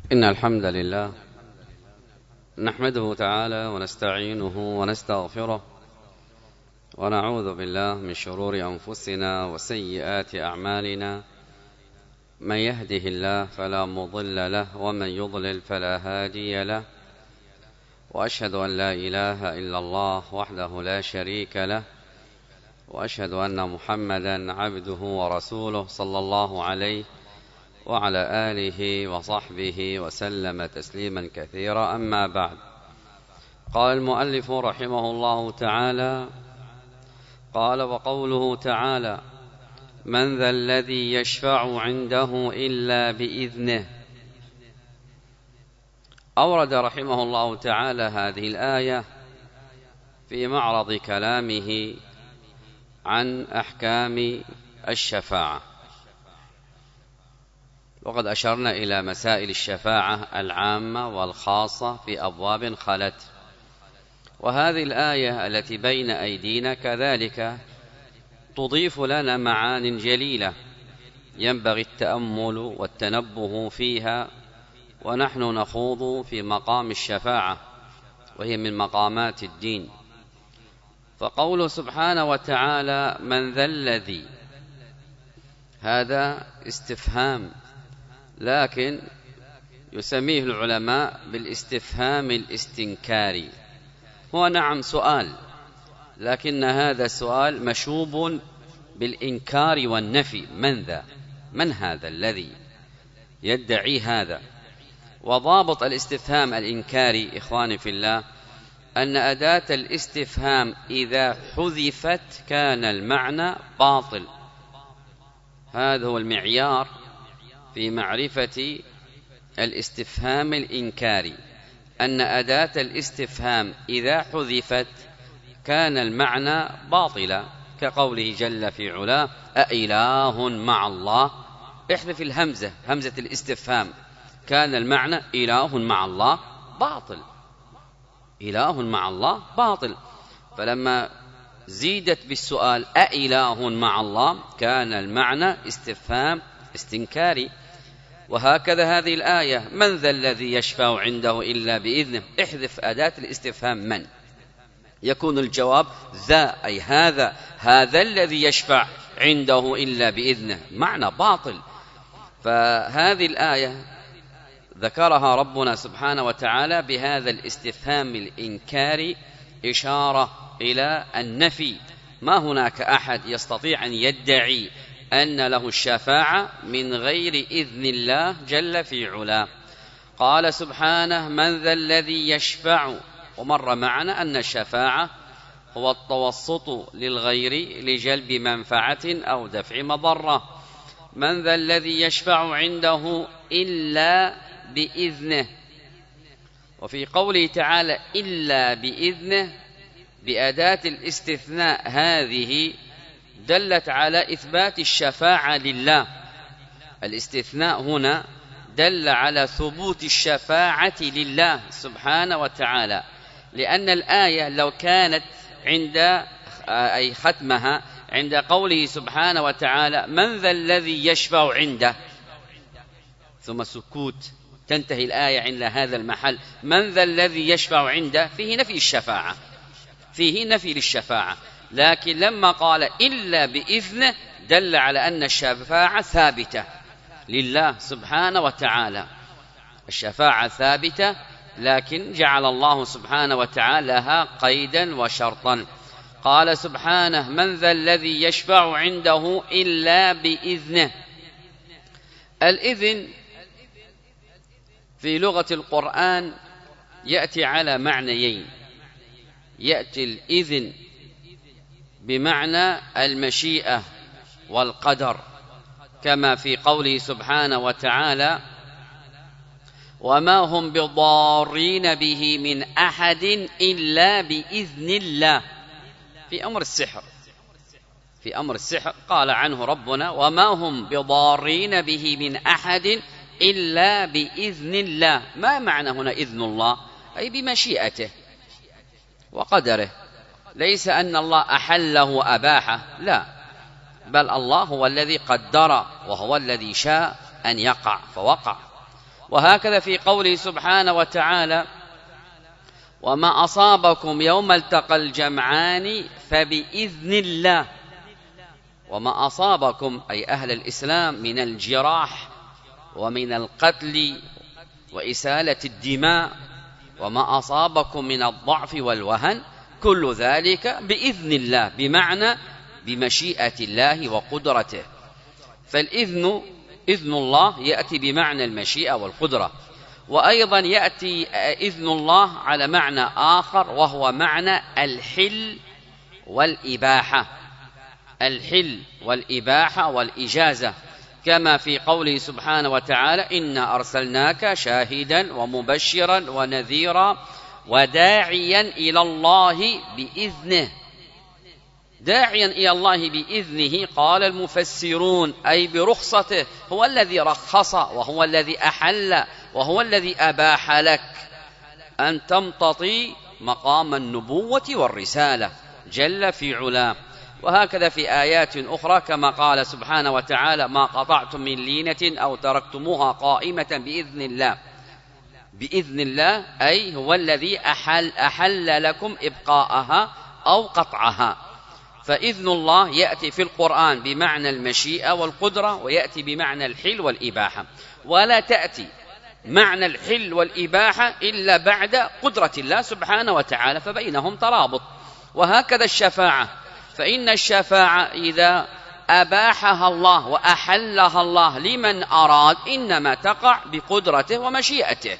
إن الحمد لله نحمده تعالى ونستعينه ونستغفره ونعوذ بالله من شرور أنفسنا وسيئات أعمالنا. من يهده الله فلا مضل له ومن يضلل فلا هادي له، وأشهد أن لا إله إلا الله وحده لا شريك له، وأشهد أن محمدا عبده ورسوله صلى الله عليه وعلى آله وصحبه وسلم تسليما كثيرا. أما بعد، قال المؤلف رحمه الله تعالى: قال: وقوله تعالى: من ذا الذي يشفع عنده إلا بإذنه. أورد رحمه الله تعالى هذه الآية في معرض كلامه عن أحكام الشفاعة، وقد أشرنا إلى مسائل الشفاعة العامة والخاصة في أبواب خلت، وهذه الآية التي بين أيدينا كذلك تضيف لنا معان جليلة ينبغي التأمل والتنبه فيها ونحن نخوض في مقام الشفاعة، وهي من مقامات الدين. فقوله سبحانه وتعالى: من ذا الذي، هذا استفهام، لكن يسميه العلماء بالاستفهام الاستنكاري. هو نعم سؤال، لكن هذا السؤال مشوب بالإنكار والنفي. من ذا؟ من هذا الذي يدعي هذا؟ وضابط الاستفهام الإنكاري إخواني في الله أن أداة الاستفهام إذا حذفت كان المعنى باطل. هذا هو المعيار في معرفة الاستفهام الإنكاري، أن أداة الاستفهام إذا حذفت كان المعنى باطلا، كقوله جل في علاه: أإله مع الله. احذف الهمزة، همزة الاستفهام، كان المعنى إله مع الله باطل. إله مع الله باطل. فلما زيدت بالسؤال أإله مع الله كان المعنى استفهام استنكاري. وهكذا هذه الآية: من ذا الذي يشفع عنده إلا بإذنه. احذف أداة الاستفهام من، يكون الجواب ذا، أي هذا الذي يشفع عنده إلا بإذنه، معنى باطل. فهذه الآية ذكرها ربنا سبحانه وتعالى بهذا الاستفهام الإنكاري إشارة إلى النفي. ما هناك أحد يستطيع أن يدعي أن له الشفاعة من غير إذن الله جل في علاه. قال سبحانه: من ذا الذي يشفع. ومر معنا أن الشفاعة هو التوسط للغير لجلب منفعة أو دفع مضرة. من ذا الذي يشفع عنده إلا بإذنه. وفي قوله تعالى إلا بإذنه بأداة الاستثناء هذه دلت على إثبات الشفاعة لله. الاستثناء هنا دل على ثبوت الشفاعة لله سبحانه وتعالى، لأن الآية لو كانت عند أي ختمها عند قوله سبحانه وتعالى: من ذا الذي يشفع عنده، ثم سكوت، تنتهي الآية عند هذا المحل، من ذا الذي يشفع عنده، فيه نفي الشفاعة، فيه نفي للشفاعة. لكن لما قال إلا بإذنه دل على أن الشفاعة ثابتة لله سبحانه وتعالى. الشفاعة ثابتة، لكن جعل الله سبحانه وتعالى لها قيدا وشرطا. قال سبحانه: من ذا الذي يشفع عنده إلا بإذنه. الإذن في لغة القرآن يأتي على معنيين. يأتي الإذن بمعنى المشيئة والقدر، كما في قوله سبحانه وتعالى: وما هم بضارين به من أحد إلا بإذن الله. في أمر السحر قال عنه ربنا: وما هم بضارين به من أحد إلا بإذن الله. ما معنى هنا إذن الله؟ أي بمشيئته وقدره، ليس أن الله أحله وأباحه، لا، بل الله هو الذي قدر وهو الذي شاء أن يقع فوقع. وهكذا في قوله سبحانه وتعالى: وما أصابكم يوم التقى الجمعان فبإذن الله. وما أصابكم أي أهل الإسلام من الجراح ومن القتل وإسالة الدماء، وما أصابكم من الضعف والوهن، كل ذلك بإذن الله، بمعنى بمشيئة الله وقدرته. فالإذن إذن الله يأتي بمعنى المشيئة والقدرة، وأيضا يأتي إذن الله على معنى آخر وهو معنى الحل والإباحة، الحل والإباحة والإجازة، كما في قوله سبحانه وتعالى: إنا أرسلناك شاهدا ومبشرا ونذيرا وداعيا إلى الله بإذنه. داعيا إلى الله بإذنه قال المفسرون أي برخصته، هو الذي رخص وهو الذي أحل وهو الذي أباح لك أن تمتطي مقام النبوة والرسالة جل في علاه. وهكذا في آيات أخرى كما قال سبحانه وتعالى: ما قطعتم من لينة أو تركتموها قائمة بإذن الله. بإذن الله أي هو الذي أحل لكم إبقاءها أو قطعها. فإذن الله يأتي في القرآن بمعنى المشيئة والقدرة، ويأتي بمعنى الحل والإباحة، ولا تأتي معنى الحل والإباحة إلا بعد قدرة الله سبحانه وتعالى، فبينهم ترابط. وهكذا الشفاعة، فإن الشفاعة إذا أباحها الله وأحلها الله لمن أراد إنما تقع بقدرته ومشيئته.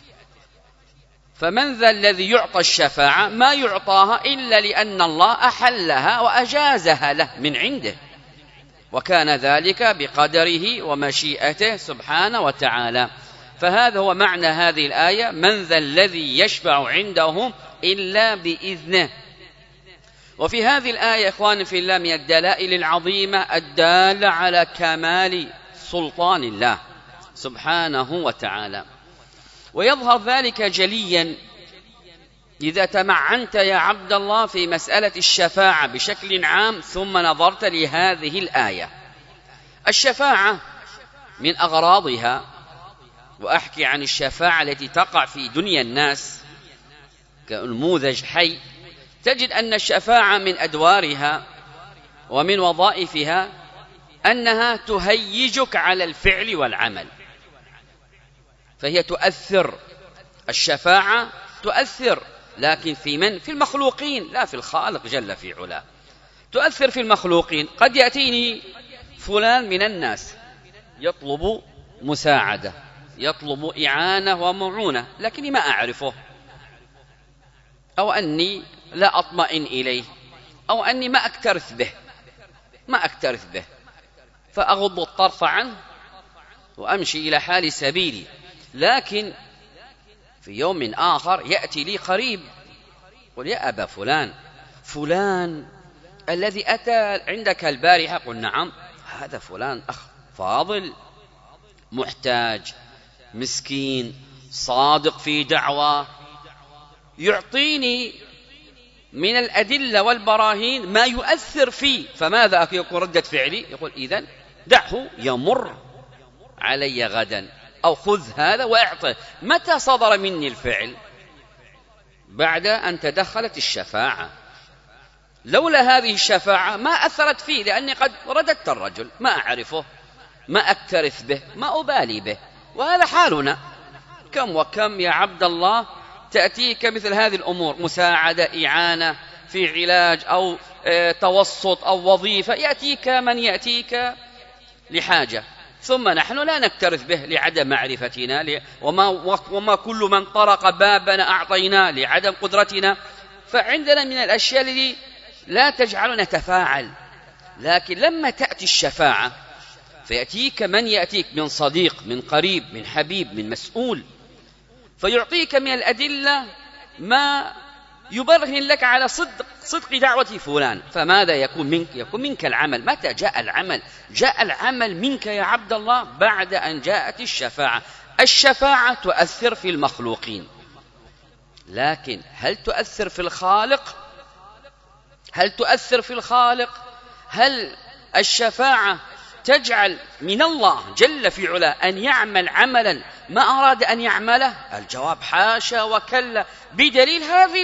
فمن ذا الذي يعطى الشفاعة؟ ما يعطاها إلا لأن الله أحلها وأجازها له من عنده، وكان ذلك بقدره ومشيئته سبحانه وتعالى. فهذا هو معنى هذه الآية: من ذا الذي يشفع عنده إلا بإذنه. وفي هذه الآية إخواني في الله من الدلائل العظيمة الدالة على كمال سلطان الله سبحانه وتعالى، ويظهر ذلك جليا إذا تمعنت يا عبد الله في مسألة الشفاعة بشكل عام ثم نظرت لهذه الآية. الشفاعة من أغراضها، وأحكي عن الشفاعة التي تقع في دنيا الناس كنموذج حي، تجد أن الشفاعة من أدوارها ومن وظائفها أنها تهيجك على الفعل والعمل، فهي تؤثر. الشفاعة تؤثر، لكن في من؟ في المخلوقين، لا في الخالق جل في علاه. تؤثر في المخلوقين. قد يأتيني فلان من الناس يطلب مساعدة، يطلب إعانة ومعونة، لكني ما أعرفه، أو أني لا أطمئن إليه، أو أني ما أكترث به، فأغض الطرف عنه وأمشي إلى حال سبيلي. لكن في يوم آخر يأتي لي قريب يقول: يا أبا فلان الذي أتى عندك البارحة. قل: نعم، هذا فلان أخ فاضل، محتاج، مسكين، صادق في دعوة، يعطيني من الأدلة والبراهين ما يؤثر فيه. فماذا يكون ردة فعلي؟ يقول: إذن دعه يمر علي غدا، أو خذ هذا وأعطه. متى صدر مني الفعل؟ بعد أن تدخلت الشفاعة. لولا هذه الشفاعة ما أثرت فيه، لأني قد رددت الرجل، ما أعرفه، ما أكترث به، ما أبالي به. وهذا حالنا كم وكم يا عبد الله تأتيك مثل هذه الأمور، مساعدة، إعانة في علاج أو توسط أو وظيفة، يأتيك من يأتيك لحاجة، ثم نحن لا نكترث به لعدم معرفتنا، وما كل من طرق بابنا أعطيناه لعدم قدرتنا. فعندنا من الأشياء التي لا تجعلنا نتفاعل. لكن لما تأتي الشفاعة فيأتيك من يأتيك من صديق، من قريب، من حبيب، من مسؤول، فيعطيك من الأدلة ما يبرهن لك على صدق دعوة فلان. فماذا يكون منك؟ يكون منك العمل. متى جاء العمل؟ جاء العمل منك يا عبد الله بعد أن جاءت الشفاعة. الشفاعة تؤثر في المخلوقين، لكن هل تؤثر في الخالق؟ هل الشفاعة تجعل من الله جل في علاه أن يعمل عملا ما أراد أن يعمله؟ الجواب حاشا وكلا، بدليل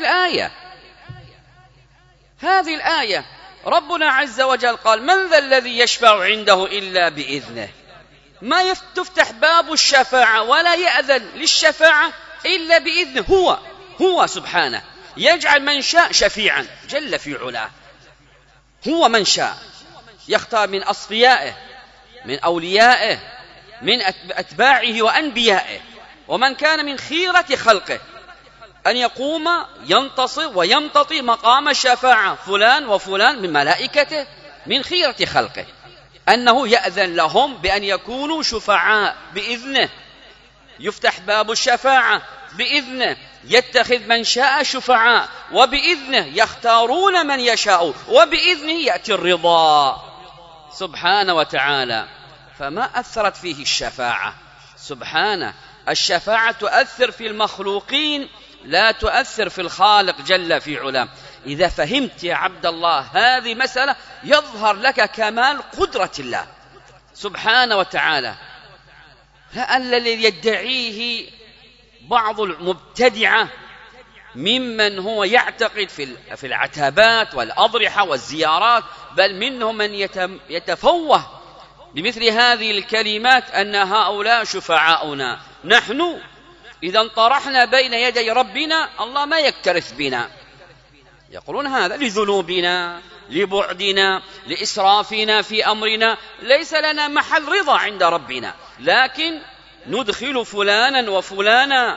هذه الآية ربنا عز وجل قال: من ذا الذي يشفع عنده إلا بإذنه. ما تفتح باب الشفاعة ولا يأذن للشفاعة إلا بإذنه. هو سبحانه يجعل من شاء شفيعا جل في علاه. هو من شاء يختار من أصفيائه، من أوليائه، من أتباعه وأنبيائه، ومن كان من خيرة خلقه أن يقوم ينتصر ويمتطي مقام الشفاعة فلان وفلان من ملائكته من خيرة خلقه، أنه يأذن لهم بأن يكونوا شفعاء بإذنه. يفتح باب الشفاعة بإذنه، يتخذ من شاء شفعاء وبإذنه، يختارون من يشاء وبإذنه يأتي الرضا سبحانه وتعالى. فما أثرت فيه الشفاعة سبحانه. الشفاعة تؤثر في المخلوقين لا تؤثر في الخالق جل في علاه. إذا فهمت يا عبد الله هذه مسألة يظهر لك كمال قدرة الله سبحانه وتعالى. لا الذي يدعيه بعض المبتدعة ممن هو يعتقد في العتبات والأضرحة والزيارات، بل منهم من يتفوه بمثل هذه الكلمات أن هؤلاء شفعاؤنا. نحن إذا طرحنا بين يدي ربنا الله ما يكترث بنا. يقولون هذا لذنوبنا، لبعدنا، لإسرافنا في أمرنا، ليس لنا محل رضا عند ربنا، لكن ندخل فلانا وفلانا.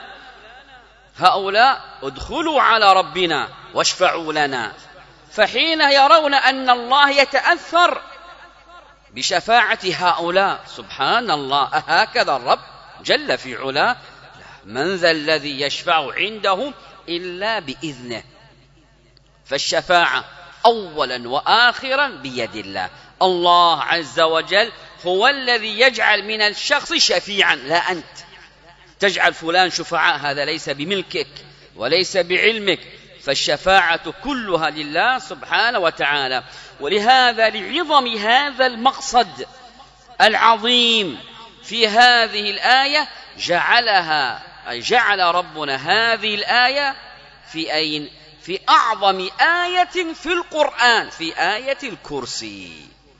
هؤلاء ادخلوا على ربنا واشفعوا لنا. فحين يرون أن الله يتأثر بشفاعة هؤلاء، سبحان الله، هكذا الرب جل في علاه: من ذا الذي يشفع عنده إلا بإذنه. فالشفاعة أولا وآخرا بيد الله. الله عز وجل هو الذي يجعل من الشخص شفيعا، لا أنت تجعل فلان شفعاء، هذا ليس بملكك وليس بعلمك. فالشفاعة كلها لله سبحانه وتعالى. ولهذا لعظم هذا المقصد العظيم في هذه الآية جعل ربنا هذه الآية في أعظم آية في القرآن، في آية الكرسي.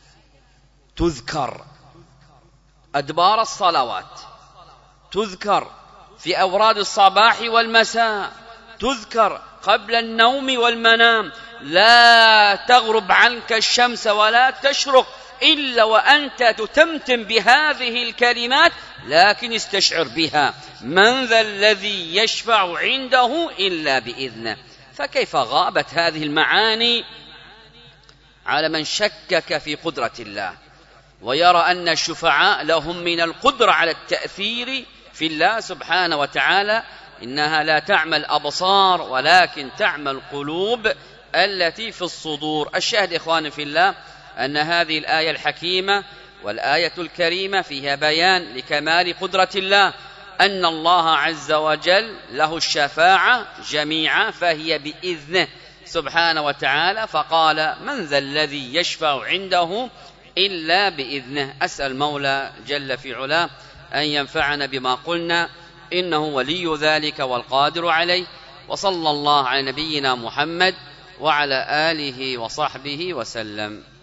تذكر أدبار الصلوات، تذكر في أوراد الصباح والمساء، تذكر قبل النوم والمنام. لا تغرب عنك الشمس ولا تشرق إلا وأنت تتمتم بهذه الكلمات، لكن استشعر بها: من ذا الذي يشفع عنده إلا بإذنه. فكيف غابت هذه المعاني على من شكك في قدرة الله ويرى أن الشفعاء لهم من القدرة على التأثير في الله سبحانه وتعالى؟ إنها لا تعمى الأبصار ولكن تعمى القلوب التي في الصدور. الشاهد إخواني في الله أن هذه الآية الحكيمة والآية الكريمة فيها بيان لكمال قدرة الله، أن الله عز وجل له الشفاعة جميعا فهي بإذنه سبحانه وتعالى. فقال: من ذا الذي يشفع عنده إلا بإذنه. أسأل مولى جل في علاه أن ينفعنا بما قلنا، إنه ولي ذلك والقادر عليه. وصلى الله على نبينا محمد وعلى آله وصحبه وسلم.